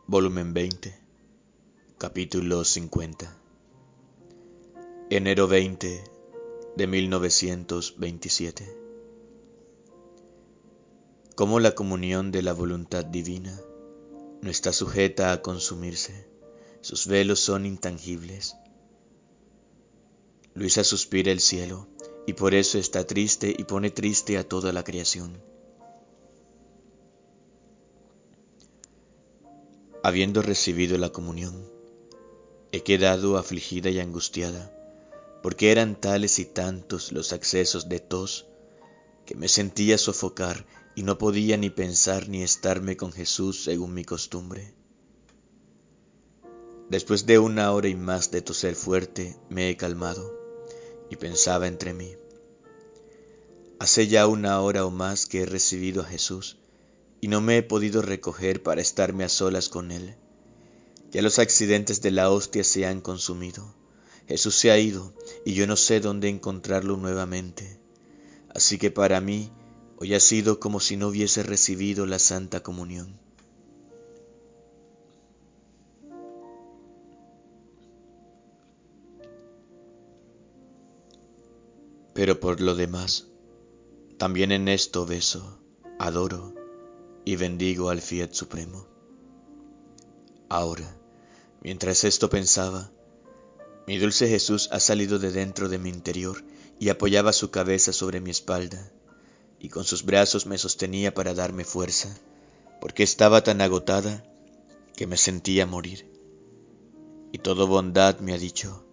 Volumen 20, capítulo 50. Enero 20 de 1927. Cómo la comunión de la voluntad divina no está sujeta a consumirse, sus velos son intangibles. Luisa suspira el cielo, y por eso está triste y pone triste a toda la creación. Habiendo recibido la comunión, he quedado afligida y angustiada, porque eran tales y tantos los accesos de tos que me sentía sofocar y no podía ni pensar ni estarme con Jesús según mi costumbre. Después de 1 hora y más de toser fuerte, me he calmado y pensaba entre mí: hace ya 1 hora o más que he recibido a Jesús y no me he podido recoger para estarme a solas con Él. Ya los accidentes de la hostia se han consumido. Jesús se ha ido y yo no sé dónde encontrarlo nuevamente. Así que para mí hoy ha sido como si no hubiese recibido la Santa Comunión. Pero por lo demás, también en esto beso, adoro y bendigo al Fiat Supremo. Ahora, mientras esto pensaba, mi dulce Jesús ha salido de dentro de mi interior y apoyaba su cabeza sobre mi espalda, y con sus brazos me sostenía para darme fuerza, porque estaba tan agotada que me sentía morir. Y todo bondad me ha dicho: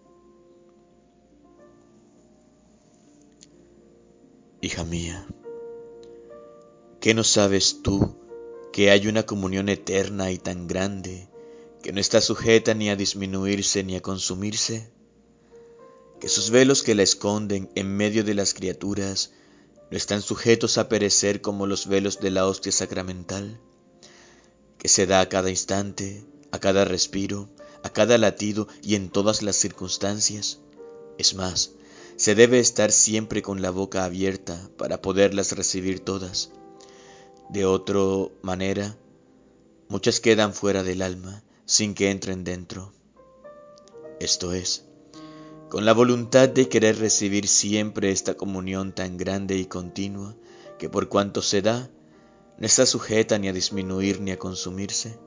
hija mía, ¿qué no sabes tú que hay una comunión eterna y tan grande que no está sujeta ni a disminuirse ni a consumirse? Que sus velos que la esconden en medio de las criaturas no están sujetos a perecer como los velos de la hostia sacramental, que se da a cada instante, a cada respiro, a cada latido y en todas las circunstancias. Es más, se debe estar siempre con la boca abierta para poderlas recibir todas. De otra manera, muchas quedan fuera del alma sin que entren dentro. Esto es, con la voluntad de querer recibir siempre esta comunión tan grande y continua que por cuanto se da, no está sujeta ni a disminuir ni a consumirse.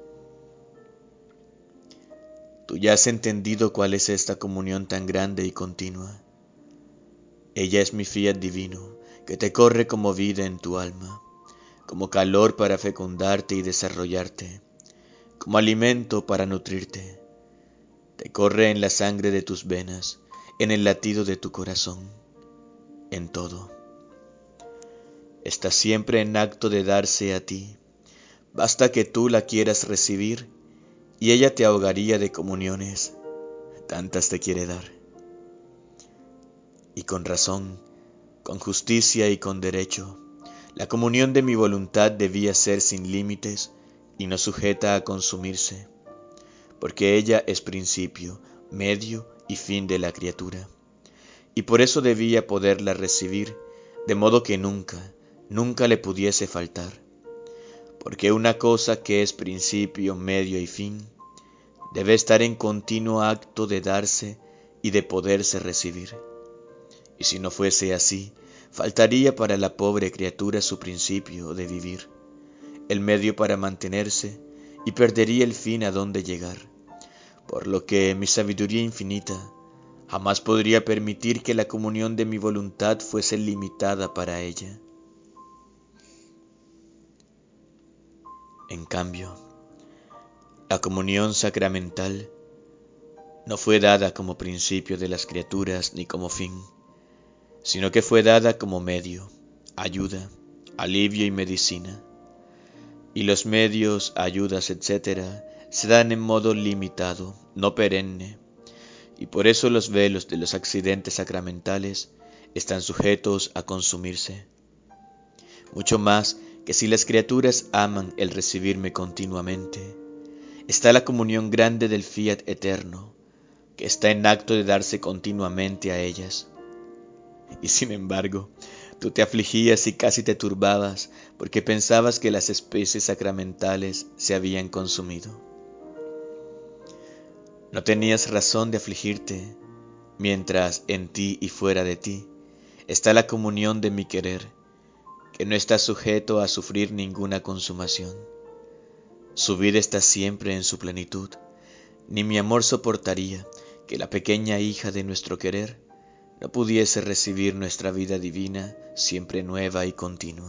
Tú ya has entendido cuál es esta comunión tan grande y continua. Ella es mi fiat divino, que te corre como vida en tu alma, como calor para fecundarte y desarrollarte, como alimento para nutrirte. Te corre en la sangre de tus venas, en el latido de tu corazón, en todo. Está siempre en acto de darse a ti. Basta que tú la quieras recibir y ella te ahogaría de comuniones, tantas te quiere dar. Y con razón, con justicia y con derecho, la comunión de mi voluntad debía ser sin límites y no sujeta a consumirse, porque ella es principio, medio y fin de la criatura, y por eso debía poderla recibir, de modo que nunca, nunca le pudiese faltar, porque una cosa que es principio, medio y fin, debe estar en continuo acto de darse y de poderse recibir. Y si no fuese así, faltaría para la pobre criatura su principio de vivir, el medio para mantenerse, y perdería el fin a donde llegar, por lo que mi sabiduría infinita jamás podría permitir que la comunión de mi voluntad fuese limitada para ella. En cambio, la comunión sacramental no fue dada como principio de las criaturas ni como fin, sino que fue dada como medio, ayuda, alivio y medicina. Y los medios, ayudas, etc., se dan en modo limitado, no perenne, y por eso los velos de los accidentes sacramentales están sujetos a consumirse. Mucho más que si las criaturas aman el recibirme continuamente, está la comunión grande del fiat eterno, que está en acto de darse continuamente a ellas. Y sin embargo, Tú te afligías y casi te turbabas porque pensabas que las especies sacramentales se habían consumido. No tenías razón de afligirte, mientras en ti y fuera de ti está la comunión de mi querer, que no está sujeto a sufrir ninguna consumación. Su vida está siempre en su plenitud, ni mi amor soportaría que la pequeña hija de nuestro querer no pudiese recibir nuestra vida divina, siempre nueva y continua.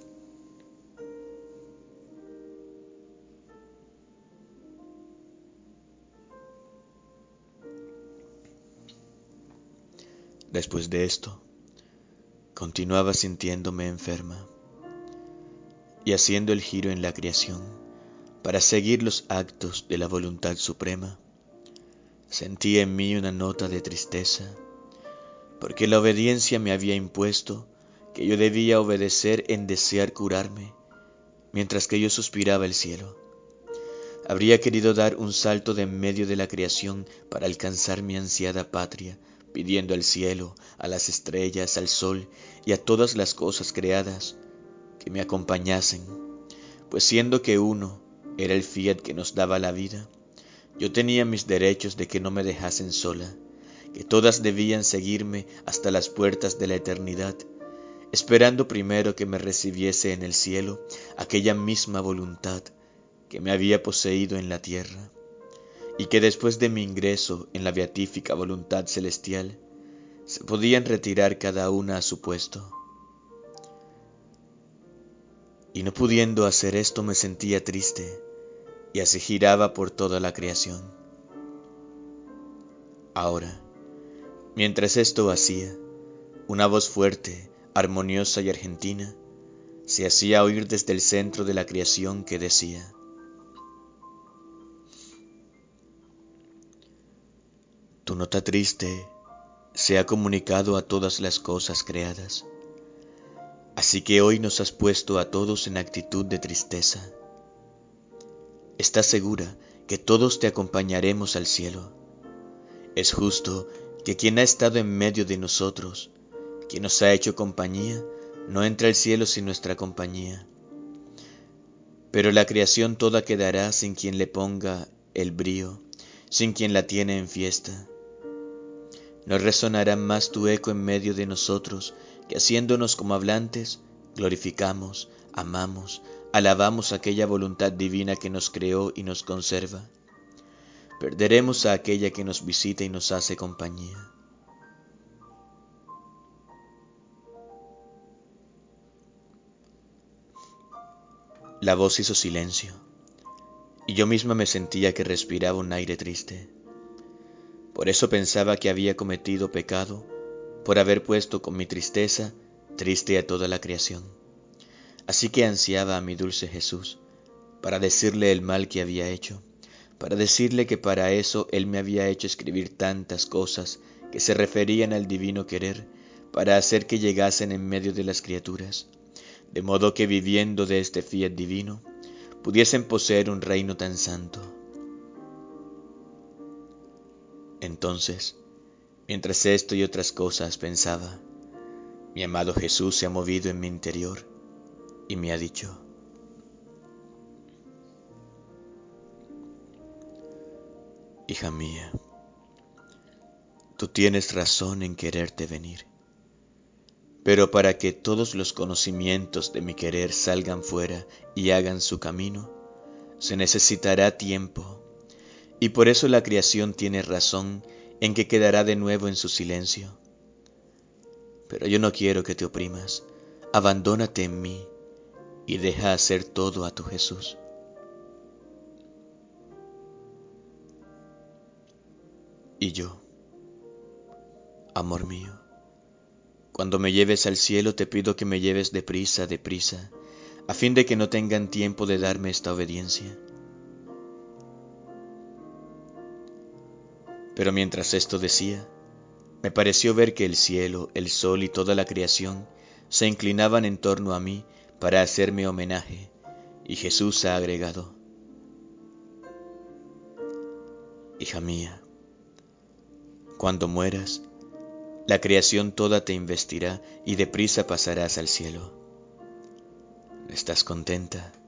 Después de esto, continuaba sintiéndome enferma y haciendo el giro en la creación para seguir los actos de la voluntad suprema. Sentí en mí una nota de tristeza, porque la obediencia me había impuesto que yo debía obedecer en desear curarme, mientras que yo suspiraba el cielo. Habría querido dar un salto de en medio de la creación para alcanzar mi ansiada patria, pidiendo al cielo, a las estrellas, al sol y a todas las cosas creadas que me acompañasen, pues siendo que uno era el fiat que nos daba la vida, yo tenía mis derechos de que no me dejasen sola, que todas debían seguirme hasta las puertas de la eternidad, esperando primero que me recibiese en el cielo aquella misma voluntad que me había poseído en la tierra, y que después de mi ingreso en la beatífica voluntad celestial, se podían retirar cada una a su puesto. Y no pudiendo hacer esto me sentía triste, y así giraba por toda la creación. Ahora, mientras esto hacía, una voz fuerte, armoniosa y argentina se hacía oír desde el centro de la creación que decía: tu nota triste se ha comunicado a todas las cosas creadas, así que hoy nos has puesto a todos en actitud de tristeza. Estás segura que todos te acompañaremos al cielo. Es justo que quien ha estado en medio de nosotros, quien nos ha hecho compañía, no entra al cielo sin nuestra compañía. Pero la creación toda quedará sin quien le ponga el brío, sin quien la tiene en fiesta. No resonará más tu eco en medio de nosotros, que haciéndonos como hablantes, glorificamos, amamos, alabamos aquella voluntad divina que nos creó y nos conserva. Perderemos a aquella que nos visita y nos hace compañía. La voz hizo silencio, y yo misma me sentía que respiraba un aire triste. Por eso pensaba que había cometido pecado, por haber puesto con mi tristeza triste a toda la creación. Así que ansiaba a mi dulce Jesús, para decirle el mal que había hecho, para decirle que para eso Él me había hecho escribir tantas cosas que se referían al divino querer, para hacer que llegasen en medio de las criaturas, de modo que viviendo de este fiat divino, pudiesen poseer un reino tan santo. Entonces, mientras esto y otras cosas pensaba, mi amado Jesús se ha movido en mi interior y me ha dicho: hija mía, tú tienes razón en quererte venir, pero para que todos los conocimientos de mi querer salgan fuera y hagan su camino, se necesitará tiempo, y por eso la creación tiene razón en que quedará de nuevo en su silencio. Pero yo no quiero que te oprimas, abandónate en mí y deja hacer todo a tu Jesús. Y yo: amor mío, cuando me lleves al cielo te pido que me lleves deprisa, deprisa, a fin de que no tengan tiempo de darme esta obediencia. Pero mientras esto decía, me pareció ver que el cielo, el sol y toda la creación se inclinaban en torno a mí para hacerme homenaje, y Jesús ha agregado: hija mía, cuando mueras, La creación toda te investirá y deprisa pasarás al cielo. ¿No estás contenta?